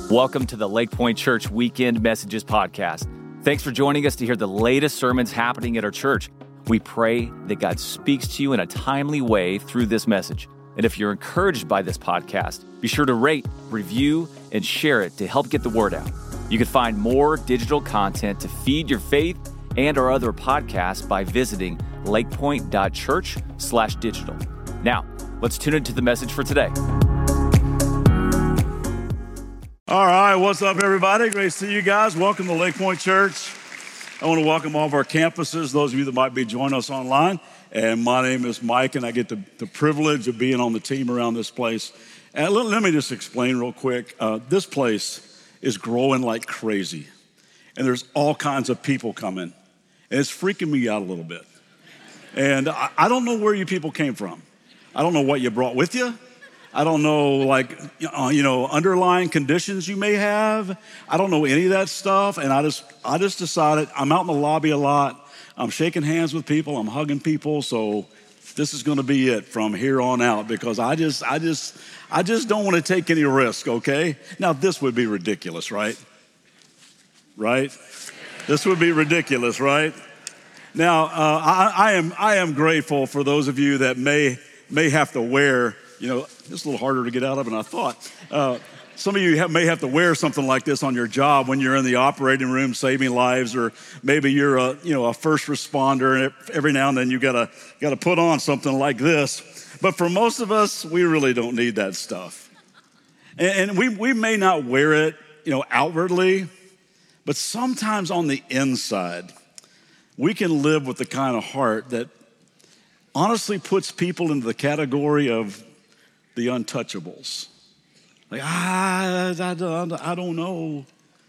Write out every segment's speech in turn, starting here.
Welcome to the Lake Point Church Weekend Messages Podcast. Thanks for joining us to hear the latest sermons happening at our church. We pray that God speaks to you in a timely way through this message. And if you're encouraged by this podcast, be sure to rate, review, and share it to help get the word out. You can find more digital content to feed your faith and our other podcasts by visiting lakepoint.church/digital. Now, let's tune into the message for today. All right, what's up, everybody? Great to see you guys. Welcome to Lake Point Church. I want to welcome all of our campuses, those of you that might be joining us online. And my name is Mike, and I get the privilege of being on the team around this place. And let me just explain real quick. This place is growing like crazy, and there's all kinds of people coming, and it's freaking me out a little bit. And I don't know where you people came from. I don't know what you brought with you. I don't know, underlying conditions you may have. I don't know any of that stuff. And I just decided I'm out in the lobby a lot. I'm shaking hands with people. I'm hugging people. So this is going to be it from here on out because I just don't want to take any risk. Okay. Now this would be ridiculous, right? Right? This would be ridiculous, right? Now I am grateful for those of you that may have to wear. It's a little harder to get out of than I thought. Some of you may have to wear something like this on your job when you're in the operating room saving lives, or maybe you're a first responder, and every now and then you gotta put on something like this. But for most of us, we really don't need that stuff. And we may not wear it, outwardly, but sometimes on the inside, we can live with the kind of heart that honestly puts people into the category of the untouchables. Like, I don't know.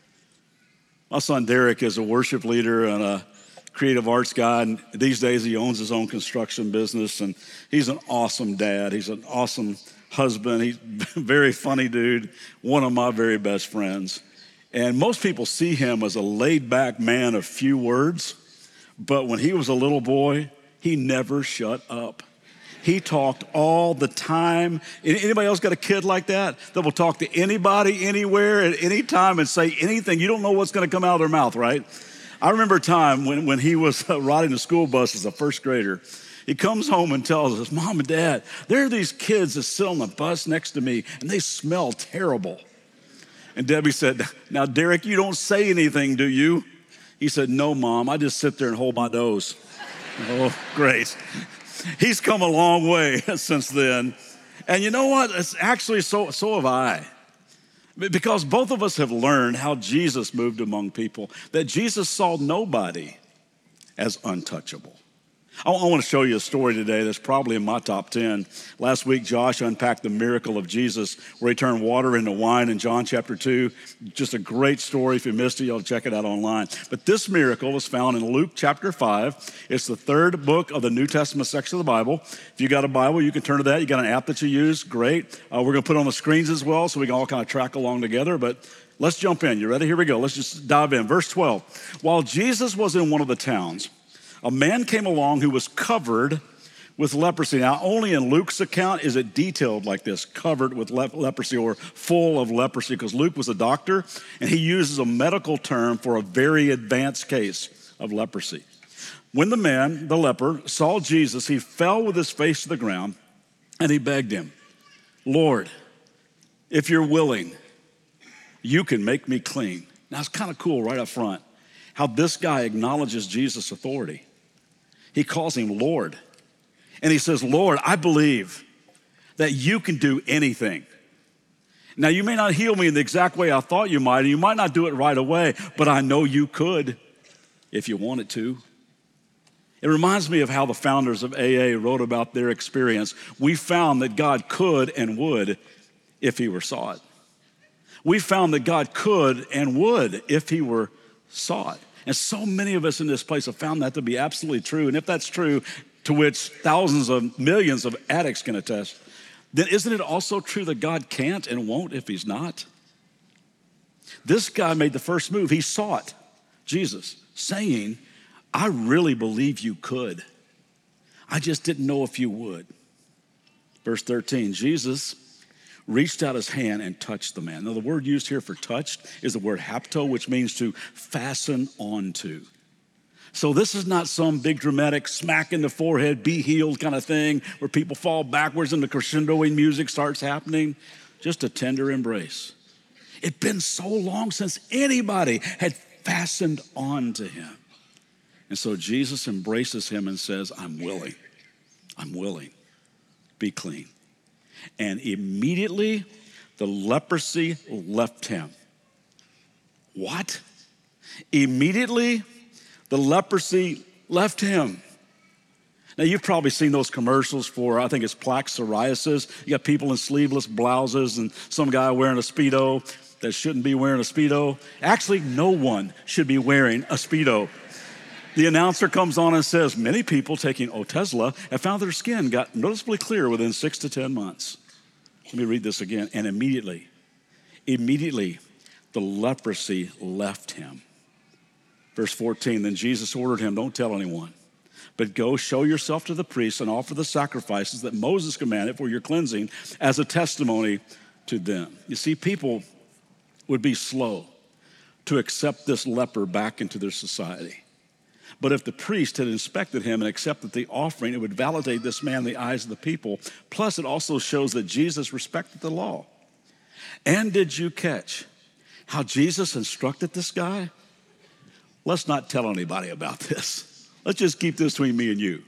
My son Derek is a worship leader and a creative arts guy, and these days he owns his own construction business, and he's an awesome dad. He's an awesome husband. He's a very funny dude, one of my very best friends. And most people see him as a laid-back man of few words, but when he was a little boy, he never shut up. He talked all the time. Anybody else got a kid like that will talk to anybody, anywhere, at any time and say anything? You don't know what's going to come out of their mouth, right? I remember a time when he was riding the school bus as a first grader. He comes home and tells us, Mom and Dad, there are these kids that sit on the bus next to me, and they smell terrible. And Debbie said, now, Derek, you don't say anything, do you? He said, no, Mom, I just sit there and hold my nose. Oh, great. He's come a long way since then. And you know what? It's actually so have I. Because both of us have learned how Jesus moved among people, that Jesus saw nobody as untouchable. I want to show you a story today that's probably in my top 10. Last week, Josh unpacked the miracle of Jesus where he turned water into wine in John chapter 2. Just a great story. If you missed it, you'll check it out online. But this miracle is found in Luke chapter 5. It's the third book of the New Testament section of the Bible. If you got a Bible, you can turn to that. You got an app that you use, great. We're going to put it on the screens as well so we can all kind of track along together. But let's jump in. You ready? Here we go. Let's just dive in. Verse 12. While Jesus was in one of the towns, a man came along who was covered with leprosy. Now, only in Luke's account is it detailed like this, covered with leprosy or full of leprosy, because Luke was a doctor, and he uses a medical term for a very advanced case of leprosy. When the man, the leper, saw Jesus, he fell with his face to the ground, and he begged him, Lord, if you're willing, you can make me clean. Now, it's kind of cool right up front how this guy acknowledges Jesus' authority. He calls him Lord. And he says, Lord, I believe that you can do anything. Now, you may not heal me in the exact way I thought you might, and you might not do it right away, but I know you could if you wanted to. It reminds me of how the founders of AA wrote about their experience. We found that God could and would if he were sought. We found that God could and would if he were sought. And so many of us in this place have found that to be absolutely true. And if that's true, to which thousands of millions of addicts can attest, then isn't it also true that God can't and won't if he's not? This guy made the first move. He sought Jesus, saying, I really believe you could. I just didn't know if you would. Verse 13, Jesus, reached out his hand and touched the man. Now, the word used here for touched is the word hapto, which means to fasten onto. So this is not some big dramatic smack in the forehead, be healed kind of thing where people fall backwards and the crescendoing music starts happening. Just a tender embrace. It'd been so long since anybody had fastened on to him. And so Jesus embraces him and says, I'm willing. Be clean. And immediately the leprosy left him. What? Immediately the leprosy left him. Now, you've probably seen those commercials for, I think it's plaque psoriasis. You got people in sleeveless blouses and some guy wearing a Speedo that shouldn't be wearing a Speedo. Actually, no one should be wearing a Speedo. The announcer comes on and says, many people taking Otezla have found their skin got noticeably clear within 6 to 10 months. Let me read this again. And immediately, the leprosy left him. Verse 14, then Jesus ordered him, don't tell anyone, but go show yourself to the priest and offer the sacrifices that Moses commanded for your cleansing as a testimony to them. You see, people would be slow to accept this leper back into their society. But if the priest had inspected him and accepted the offering, it would validate this man in the eyes of the people. Plus, it also shows that Jesus respected the law. And did you catch how Jesus instructed this guy? Let's not tell anybody about this. Let's just keep this between me and you.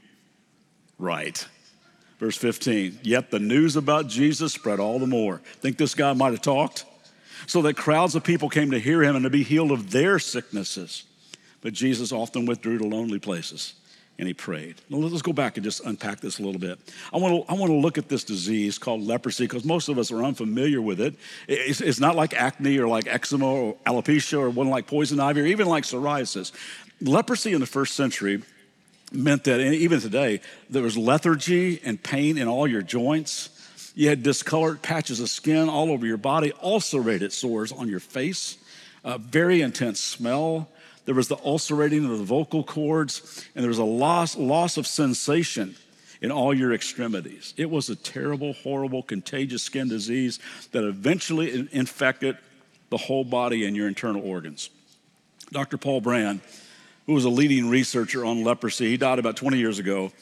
Right. Verse 15, yet the news about Jesus spread all the more. Think this guy might have talked? So that crowds of people came to hear him and to be healed of their sicknesses. But Jesus often withdrew to lonely places and he prayed. Now, let's go back and just unpack this a little bit. I want to look at this disease called leprosy because most of us are unfamiliar with it. It's not like acne or like eczema or alopecia or one like poison ivy or even like psoriasis. Leprosy in the first century meant that, and even today, there was lethargy and pain in all your joints. You had discolored patches of skin all over your body, ulcerated sores on your face, very intense smell. There was the ulcerating of the vocal cords, and there was a loss of sensation in all your extremities. It was a terrible, horrible, contagious skin disease that eventually infected the whole body and your internal organs. Dr. Paul Brand, who was a leading researcher on leprosy, he died about 20 years ago.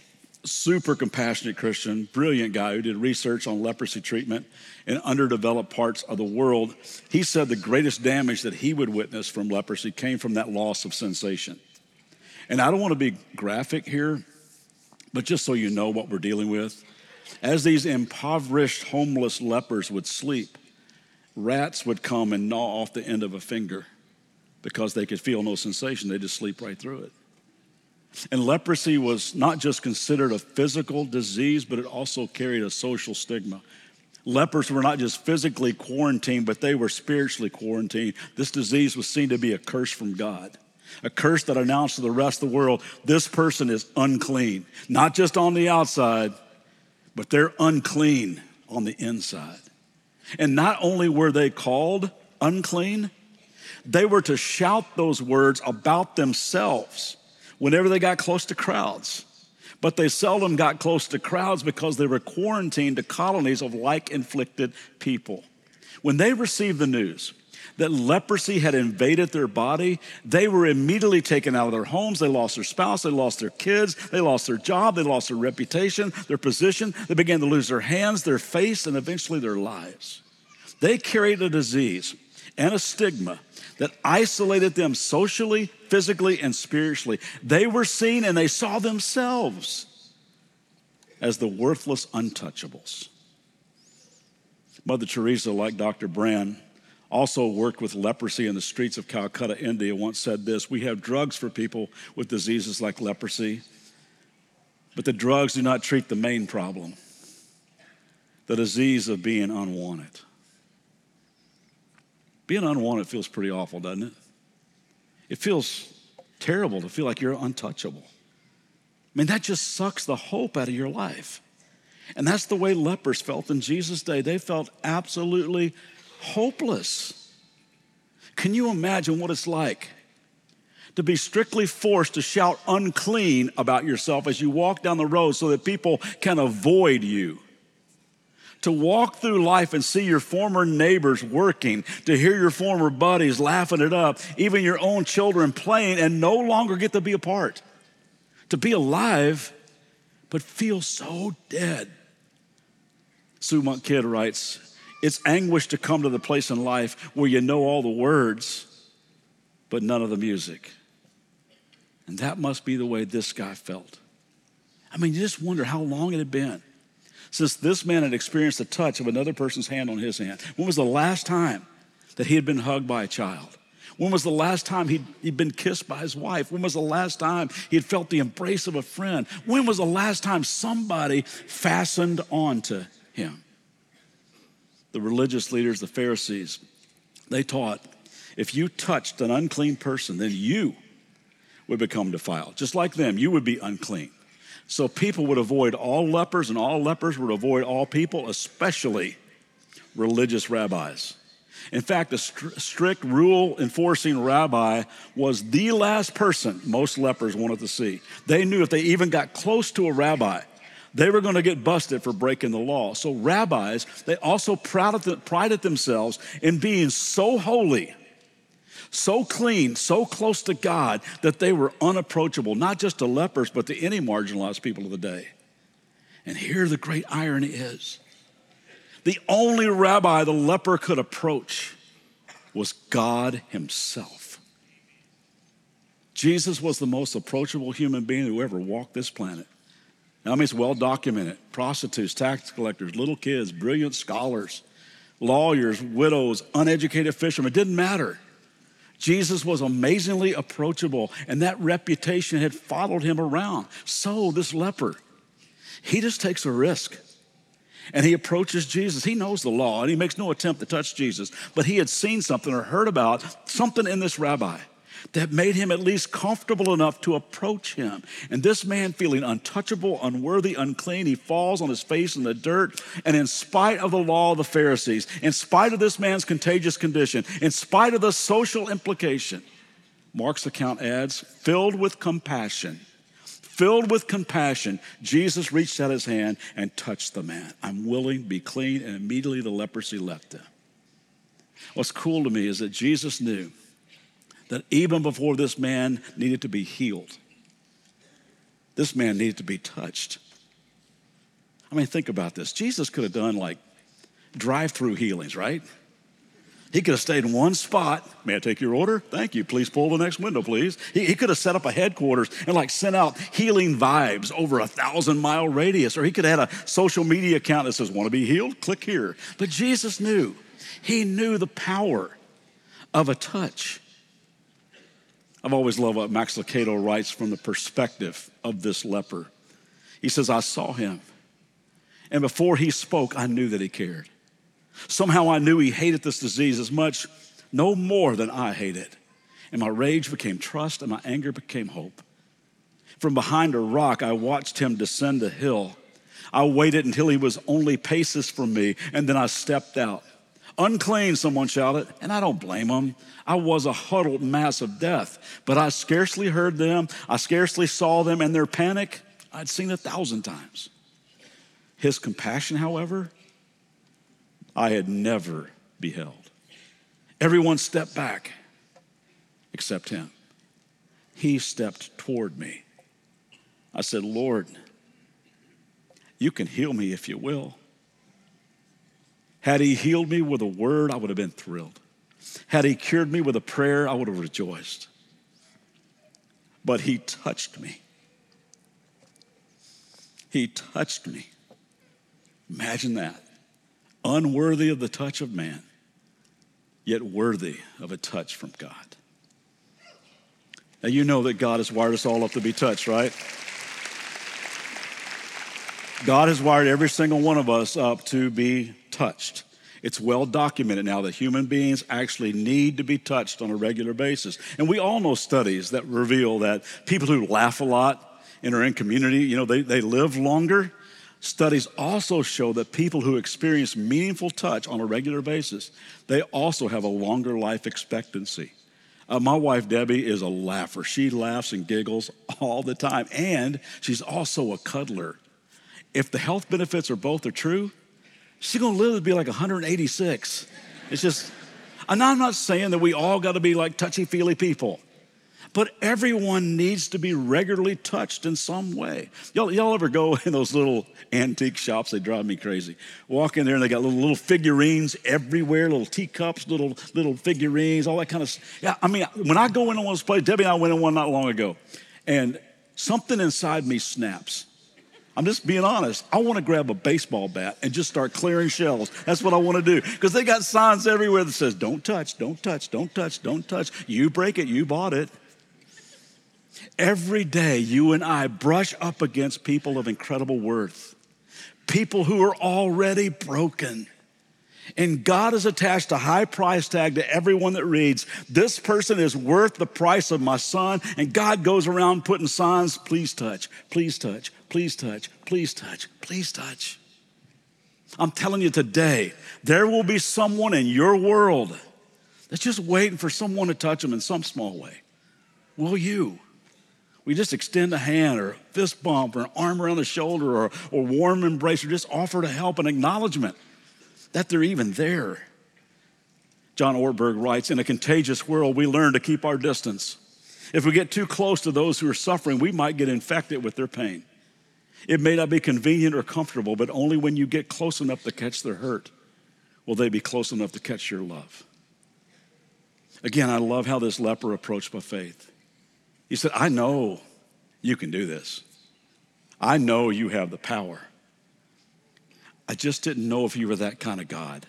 Super compassionate Christian, brilliant guy who did research on leprosy treatment in underdeveloped parts of the world. He said the greatest damage that he would witness from leprosy came from that loss of sensation. And I don't want to be graphic here, but just so you know what we're dealing with, as these impoverished, homeless lepers would sleep, rats would come and gnaw off the end of a finger because they could feel no sensation. They just sleep right through it. And leprosy was not just considered a physical disease, but it also carried a social stigma. Lepers were not just physically quarantined, but they were spiritually quarantined. This disease was seen to be a curse from God, a curse that announced to the rest of the world, this person is unclean, not just on the outside, but they're unclean on the inside. And not only were they called unclean, they were to shout those words about themselves whenever they got close to crowds. But they seldom got close to crowds because they were quarantined to colonies of like-inflicted people. When they received the news that leprosy had invaded their body, they were immediately taken out of their homes. They lost their spouse, they lost their kids, they lost their job, they lost their reputation, their position. They began to lose their hands, their face, and eventually their lives. They carried a disease and a stigma that isolated them socially, physically, and spiritually. They were seen and they saw themselves as the worthless untouchables. Mother Teresa, like Dr. Brand, also worked with leprosy in the streets of Calcutta, India, once said this: we have drugs for people with diseases like leprosy, but the drugs do not treat the main problem, the disease of being unwanted. Being unwanted feels pretty awful, doesn't it? It feels terrible to feel like you're untouchable. I mean, that just sucks the hope out of your life. And that's the way lepers felt in Jesus' day. They felt absolutely hopeless. Can you imagine what it's like to be strictly forced to shout unclean about yourself as you walk down the road so that people can avoid you? To walk through life and see your former neighbors working, to hear your former buddies laughing it up, even your own children playing and no longer get to be apart. To be alive, but feel so dead. Sue Monk Kidd writes, it's anguish to come to the place in life where you know all the words, but none of the music. And that must be the way this guy felt. I mean, you just wonder how long it had been since this man had experienced the touch of another person's hand on his hand. When was the last time that he had been hugged by a child? When was the last time he'd been kissed by his wife? When was the last time he had felt the embrace of a friend? When was the last time somebody fastened onto him? The religious leaders, the Pharisees, they taught if you touched an unclean person, then you would become defiled. Just like them, you would be unclean. So people would avoid all lepers, and all lepers would avoid all people, especially religious rabbis. In fact, a strict rule-enforcing rabbi was the last person most lepers wanted to see. They knew if they even got close to a rabbi, they were going to get busted for breaking the law. So rabbis, they also prided themselves in being so holy, so clean, so close to God that they were unapproachable, not just to lepers, but to any marginalized people of the day. And here the great irony is. The only rabbi the leper could approach was God himself. Jesus was the most approachable human being who ever walked this planet. Now, I mean, it's well documented. Prostitutes, tax collectors, little kids, brilliant scholars, lawyers, widows, uneducated fishermen, it didn't matter. Jesus was amazingly approachable, and that reputation had followed him around. So this leper, he just takes a risk, and he approaches Jesus. He knows the law, and he makes no attempt to touch Jesus, but he had seen something or heard about something in this rabbi that made him at least comfortable enough to approach him. And this man, feeling untouchable, unworthy, unclean, he falls on his face in the dirt. And in spite of the law of the Pharisees, in spite of this man's contagious condition, in spite of the social implication, Mark's account adds, filled with compassion, Jesus reached out his hand and touched the man. I'm willing, be clean, and immediately the leprosy left him. What's cool to me is that Jesus knew that even before this man needed to be healed, this man needed to be touched. I mean, think about this. Jesus could have done like drive-through healings, right? He could have stayed in one spot. May I take your order? Thank you. Please pull the next window, please. He could have set up a headquarters and like sent out healing vibes over a 1,000-mile radius. Or he could have had a social media account that says, want to be healed? Click here. But Jesus knew. He knew the power of a touch. I've always loved what Max Lucado writes from the perspective of this leper. He says, I saw him, and before he spoke, I knew that he cared. Somehow I knew he hated this disease as much, no more than I hate it. And my rage became trust, and my anger became hope. From behind a rock, I watched him descend a hill. I waited until he was only paces from me, and then I stepped out. Unclean, someone shouted, and I don't blame them. I was a huddled mass of death, but I scarcely heard them. I scarcely saw them, and their panic, I'd seen 1,000 times. His compassion, however, I had never beheld. Everyone stepped back except him. He stepped toward me. I said, Lord, you can heal me if you will. Had he healed me with a word, I would have been thrilled. Had he cured me with a prayer, I would have rejoiced. But he touched me. He touched me. Imagine that. Unworthy of the touch of man, yet worthy of a touch from God. Now you know that God has wired us all up to be touched, right? God has wired every single one of us up to be touched. It's well documented now that human beings actually need to be touched on a regular basis. And we all know studies that reveal that people who laugh a lot and are in community, they live longer. Studies also show that people who experience meaningful touch on a regular basis, they also have a longer life expectancy. My wife, Debbie, is a laugher. She laughs and giggles all the time, and she's also a cuddler. If the health benefits are both are true, she's gonna live to be like 186. It's just, and I'm not saying that we all gotta be like touchy-feely people, but everyone needs to be regularly touched in some way. Y'all ever go in those little antique shops? They drive me crazy. Walk in there and they got little figurines everywhere, little teacups, little figurines, all that kind of stuff. Yeah, I mean, when I go into one of those places, Debbie and I went in one not long ago, and something inside me snaps. I'm just being honest. I want to grab a baseball bat and just start clearing shelves. That's what I want to do. Because they got signs everywhere that says, don't touch, don't touch, don't touch, don't touch. You break it, you bought it. Every day, you and I brush up against people of incredible worth, people who are already broken. And God has attached a high price tag to everyone that reads, this person is worth the price of my son. And God goes around putting signs, please touch, please touch, please touch, please touch, please touch. I'm telling you today, there will be someone in your world that's just waiting for someone to touch them in some small way. Will you? We just extend a hand or a fist bump or an arm around the shoulder or warm embrace or just offer to help and acknowledgement that they're even there. John Ortberg writes, in a contagious world, we learn to keep our distance. If we get too close to those who are suffering, we might get infected with their pain. It may not be convenient or comfortable, but only when you get close enough to catch their hurt will they be close enough to catch your love. Again, I love how this leper approached by faith. He said, I know you can do this. I know you have the power. I just didn't know if you were that kind of God.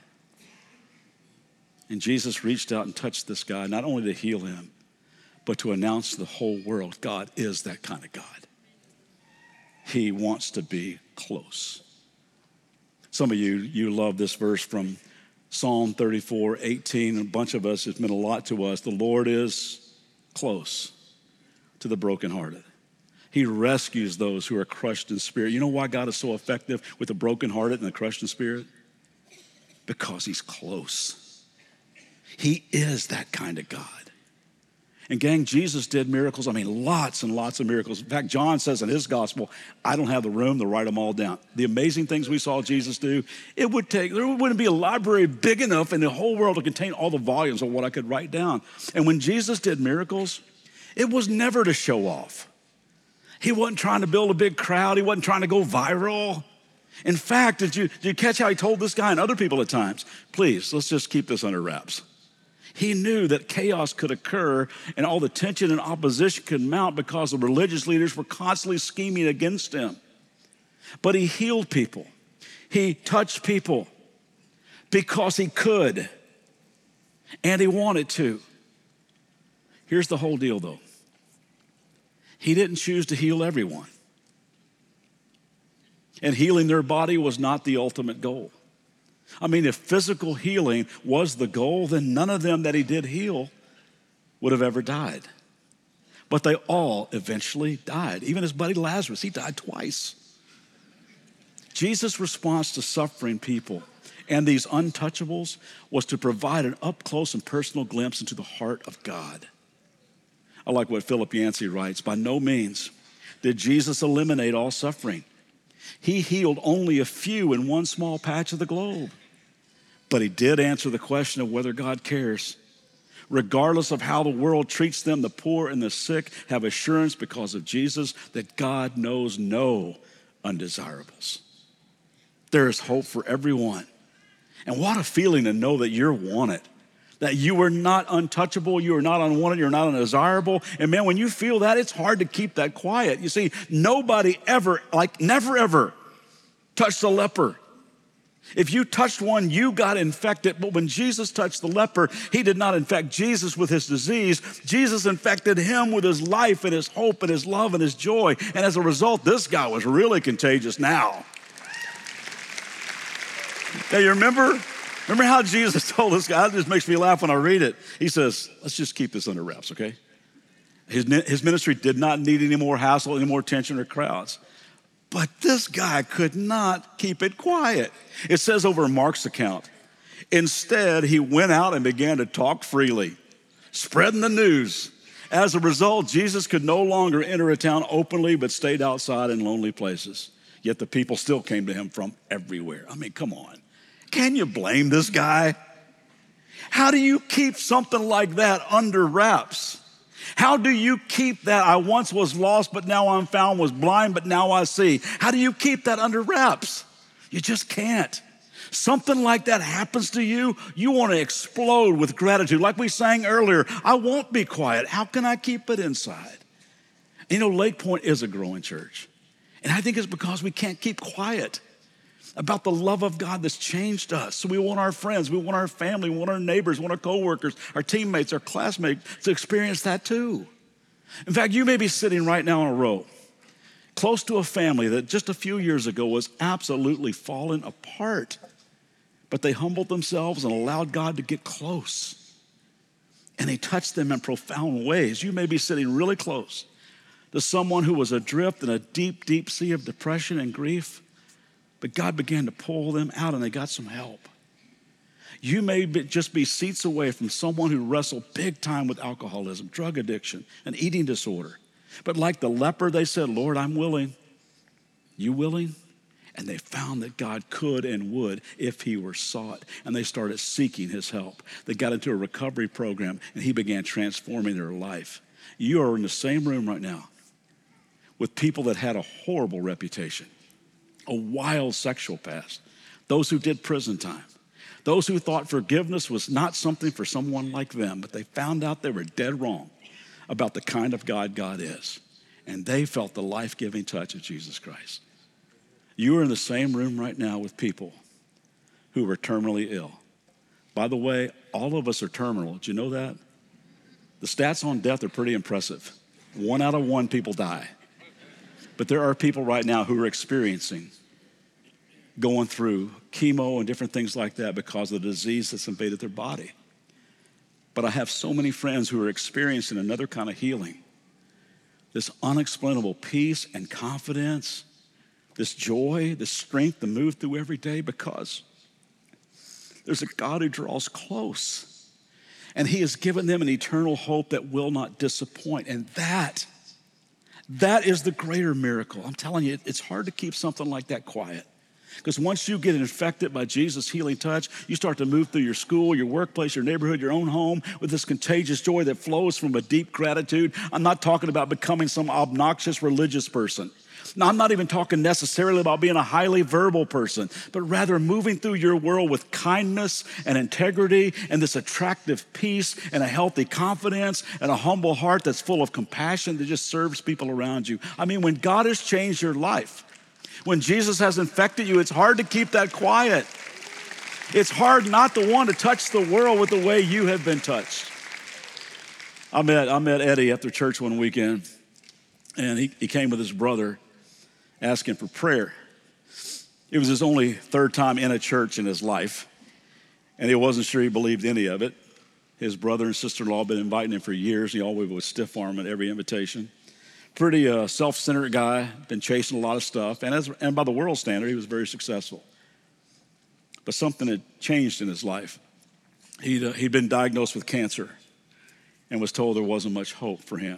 And Jesus reached out and touched this guy, not only to heal him, but to announce to the whole world, God is that kind of God. He wants to be close. Some of you love this verse from Psalm 34:18. A bunch of us, it's meant a lot to us. The Lord is close to the brokenhearted. He rescues those who are crushed in spirit. You know why God is so effective with the brokenhearted and the crushed in spirit? Because he's close. He is that kind of God. And gang, Jesus did miracles. I mean, lots and lots of miracles. In fact, John says in his gospel, I don't have the room to write them all down. The amazing things we saw Jesus do, there wouldn't be a library big enough in the whole world to contain all the volumes of what I could write down. And when Jesus did miracles, it was never to show off. He wasn't trying to build a big crowd. He wasn't trying to go viral. In fact, did you catch how he told this guy and other people at times, please, let's just keep this under wraps. He knew that chaos could occur and all the tension and opposition could mount because the religious leaders were constantly scheming against him. But he healed people. He touched people because he could and he wanted to. Here's the whole deal, though. He didn't choose to heal everyone. And healing their body was not the ultimate goal. I mean, if physical healing was the goal, then none of them that he did heal would have ever died. But they all eventually died. Even his buddy Lazarus, he died twice. Jesus' response to suffering people and these untouchables was to provide an up-close and personal glimpse into the heart of God. I like what Philip Yancey writes, by no means did Jesus eliminate all suffering. He healed only a few in one small patch of the globe. But he did answer the question of whether God cares. Regardless of how the world treats them, the poor and the sick have assurance because of Jesus that God knows no undesirables. There is hope for everyone. And what a feeling to know that you're wanted. That you are not untouchable, you are not unwanted, you're not undesirable. And man, when you feel that, it's hard to keep that quiet. You see, nobody ever, never ever touched a leper. If you touched one, you got infected. But when Jesus touched the leper, he did not infect Jesus with his disease. Jesus infected him with his life and his hope and his love and his joy. And as a result, this guy was really contagious now. Now, you remember how Jesus told this guy? It just makes me laugh when I read it. He says, let's just keep this under wraps, okay? His ministry did not need any more hassle, any more tension or crowds. But this guy could not keep it quiet. It says over in Mark's account, instead, he went out and began to talk freely, spreading the news. As a result, Jesus could no longer enter a town openly, but stayed outside in lonely places. Yet the people still came to him from everywhere. I mean, come on. Can you blame this guy? How do you keep something like that under wraps? How do you keep that I once was lost, but now I'm found, was blind, but now I see? How do you keep that under wraps? You just can't. Something like that happens to you, you want to explode with gratitude. Like we sang earlier, I won't be quiet. How can I keep it inside? You know, Lake Point is a growing church. And I think it's because we can't keep quiet about the love of God that's changed us. So we want our friends, we want our family, we want our neighbors, we want our coworkers, our teammates, our classmates to experience that too. In fact, you may be sitting right now in a row close to a family that just a few years ago was absolutely falling apart. But they humbled themselves and allowed God to get close. And he touched them in profound ways. You may be sitting really close to someone who was adrift in a deep, deep sea of depression and grief. But God began to pull them out and they got some help. You may just be seats away from someone who wrestled big time with alcoholism, drug addiction, and eating disorder. But like the leper, they said, Lord, I'm willing. You willing? And they found that God could and would if he were sought. And they started seeking his help. They got into a recovery program and he began transforming their life. You are in the same room right now with people that had a horrible reputation, a wild sexual past, those who did prison time, those who thought forgiveness was not something for someone like them, but they found out they were dead wrong about the kind of God God is. And they felt the life-giving touch of Jesus Christ. You are in the same room right now with people who are terminally ill. By the way, all of us are terminal. Did you know that? The stats on death are pretty impressive. 1 out of 1 people die. But there are people right now who are experiencing, going through chemo and different things like that because of the disease that's invaded their body. But I have so many friends who are experiencing another kind of healing. This unexplainable peace and confidence, this joy, this strength to move through every day because there's a God who draws close. And he has given them an eternal hope that will not disappoint. And that is the greater miracle. I'm telling you, it's hard to keep something like that quiet. Because once you get infected by Jesus' healing touch, you start to move through your school, your workplace, your neighborhood, your own home with this contagious joy that flows from a deep gratitude. I'm not talking about becoming some obnoxious religious person. Now, I'm not even talking necessarily about being a highly verbal person, but rather moving through your world with kindness and integrity and this attractive peace and a healthy confidence and a humble heart that's full of compassion that just serves people around you. I mean, when God has changed your life, when Jesus has infected you, it's hard to keep that quiet. It's hard not to want to touch the world with the way you have been touched. I met Eddie after church one weekend, and he came with his brother asking for prayer. It was his only third time in a church in his life, and he wasn't sure he believed any of it. His brother and sister-in-law had been inviting him for years. He always would stiff arm at every invitation. Pretty self-centered guy, been chasing a lot of stuff, and by the world standard, he was very successful. But something had changed in his life. He'd been diagnosed with cancer and was told there wasn't much hope for him.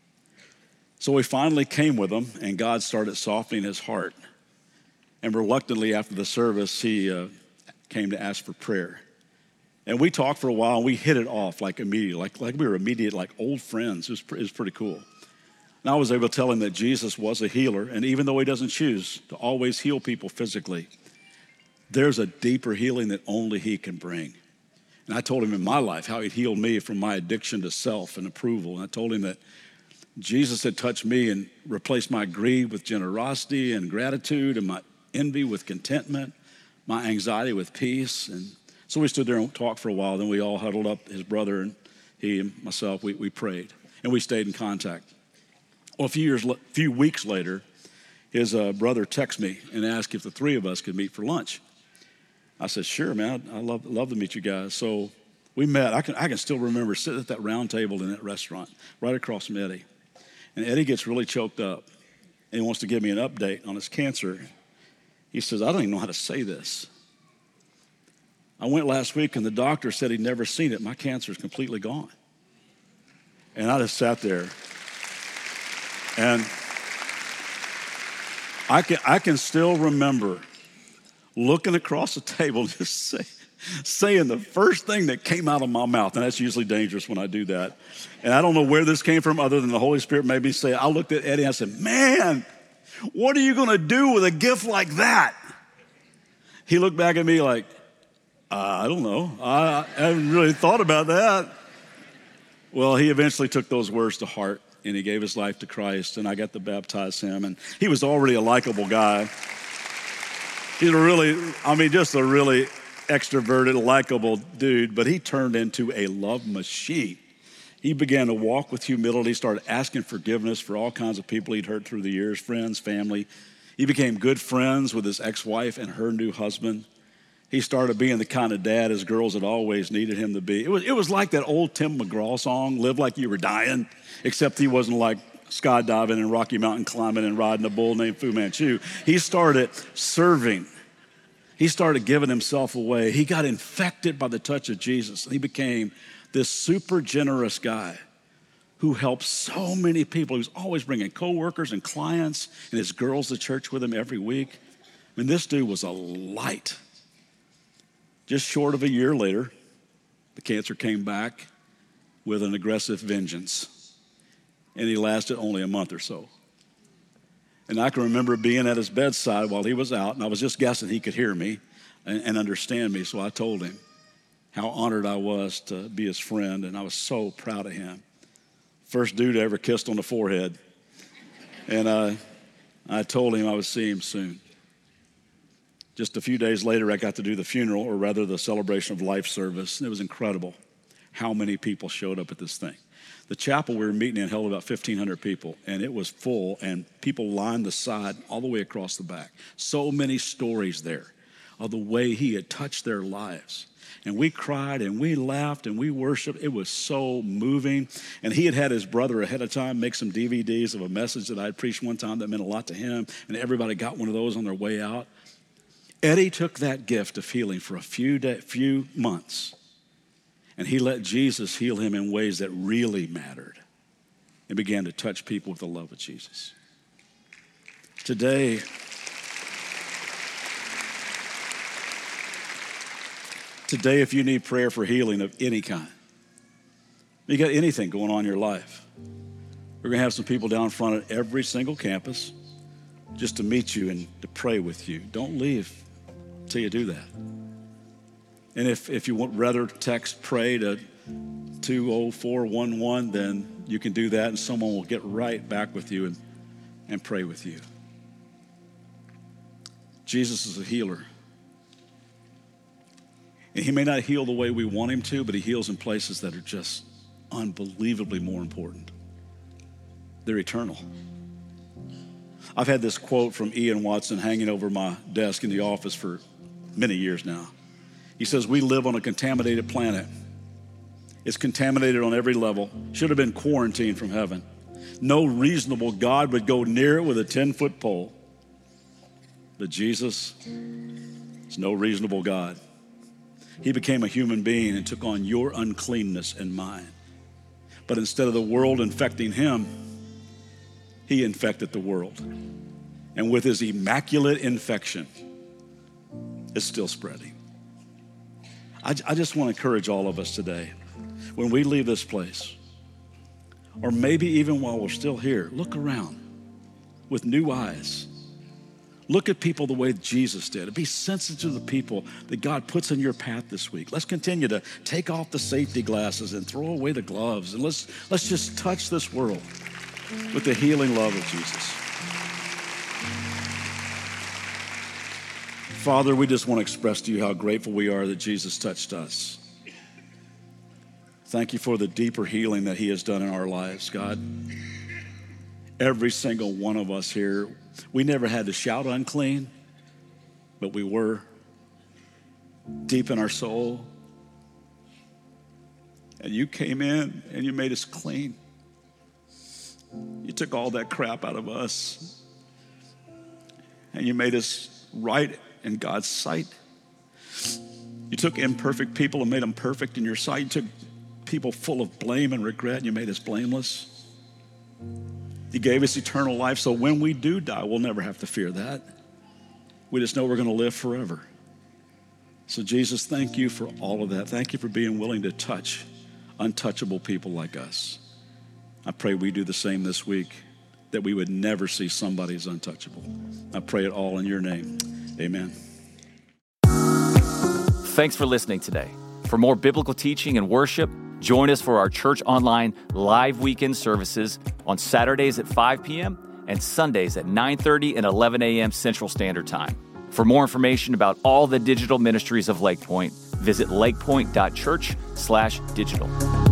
So we finally came with him, and God started softening his heart. And reluctantly, after the service, he came to ask for prayer. And we talked for a while, and we hit it off like immediately, like we were immediate, like old friends. It was pretty cool. And I was able to tell him that Jesus was a healer, and even though he doesn't choose to always heal people physically, there's a deeper healing that only he can bring. And I told him in my life how he'd healed me from my addiction to self and approval. And I told him that Jesus had touched me and replaced my greed with generosity and gratitude and my envy with contentment, my anxiety with peace. And so we stood there and talked for a while. Then we all huddled up, his brother and he and myself, we prayed. And we stayed in contact. Well, a few weeks later, his brother texted me and asked if the three of us could meet for lunch. I said, sure, man, I'd love to meet you guys. So we met. I can still remember sitting at that round table in that restaurant right across from Eddie. And Eddie gets really choked up, and he wants to give me an update on his cancer. He says, I don't even know how to say this. I went last week, and the doctor said he'd never seen it. My cancer is completely gone. And I just sat there. And I can still remember looking across the table, just saying the first thing that came out of my mouth. And that's usually dangerous when I do that. And I don't know where this came from other than the Holy Spirit made me say it. I looked at Eddie and I said, man, what are you going to do with a gift like that? He looked back at me like, I don't know. I haven't really thought about that. Well, he eventually took those words to heart and he gave his life to Christ, and I got to baptize him. And he was already a likable guy. He's just a really extroverted, likable dude, but he turned into a love machine. He began to walk with humility, started asking forgiveness for all kinds of people he'd hurt through the years, friends, family. He became good friends with his ex-wife and her new husband. He started being the kind of dad his girls had always needed him to be. It was like that old Tim McGraw song, Live Like You Were Dying, except he wasn't like skydiving and Rocky Mountain climbing and riding a bull named Fu Manchu. He started serving. He started giving himself away. He got infected by the touch of Jesus. He became this super generous guy who helped so many people. He was always bringing coworkers and clients and his girls to church with him every week. I mean, this dude was a light. Just short of a year later, the cancer came back with an aggressive vengeance, and he lasted only a month or so. And I can remember being at his bedside while he was out, and I was just guessing he could hear me and understand me, so I told him how honored I was to be his friend, and I was so proud of him. First dude I ever kissed on the forehead, and I told him I would see him soon. Just a few days later, I got to do the funeral, or rather the celebration of life service. And it was incredible how many people showed up at this thing. The chapel we were meeting in held about 1,500 people, and it was full, and people lined the side all the way across the back. So many stories there of the way he had touched their lives. And we cried, and we laughed, and we worshiped. It was so moving. And he had his brother ahead of time make some DVDs of a message that I had preached one time that meant a lot to him, and everybody got one of those on their way out. Eddie took that gift of healing for a few months, and he let Jesus heal him in ways that really mattered and began to touch people with the love of Jesus. Today, if you need prayer for healing of any kind, you got anything going on in your life, we're going to have some people down front at every single campus just to meet you and to pray with you. Don't leave till you do that. And if you would rather text pray to 20411, then you can do that, and someone will get right back with you and pray with you. Jesus is a healer. And he may not heal the way we want him to, but he heals in places that are just unbelievably more important. They're eternal. I've had this quote from Ian Watson hanging over my desk in the office for many years now. He says, we live on a contaminated planet. It's contaminated on every level. Should have been quarantined from heaven. No reasonable God would go near it with a 10-foot pole. But Jesus is no reasonable God. He became a human being and took on your uncleanness and mine. But instead of the world infecting him, he infected the world. And with his immaculate infection, it's still spreading. I just want to encourage all of us today, when we leave this place, or maybe even while we're still here, look around with new eyes. Look at people the way Jesus did. Be sensitive to the people that God puts in your path this week. Let's continue to take off the safety glasses and throw away the gloves, and let's just touch this world with the healing love of Jesus. Father, we just want to express to you how grateful we are that Jesus touched us. Thank you for the deeper healing that he has done in our lives, God. Every single one of us here, we never had to shout unclean, but we were deep in our soul. And you came in and you made us clean. You took all that crap out of us and you made us right in God's sight. You took imperfect people and made them perfect in your sight. You took people full of blame and regret and you made us blameless. You gave us eternal life, so when we do die, we'll never have to fear that. We just know we're going to live forever. So Jesus, thank you for all of that. Thank you for being willing to touch untouchable people like us. I pray we do the same this week, that we would never see somebody as untouchable. I pray it all in your name. Amen. Thanks for listening today. For more biblical teaching and worship, join us for our Church Online live weekend services on Saturdays at 5 p.m. and Sundays at 9:30 and 11 a.m. Central Standard Time. For more information about all the digital ministries of Lake Point, visit lakepoint.church/digital.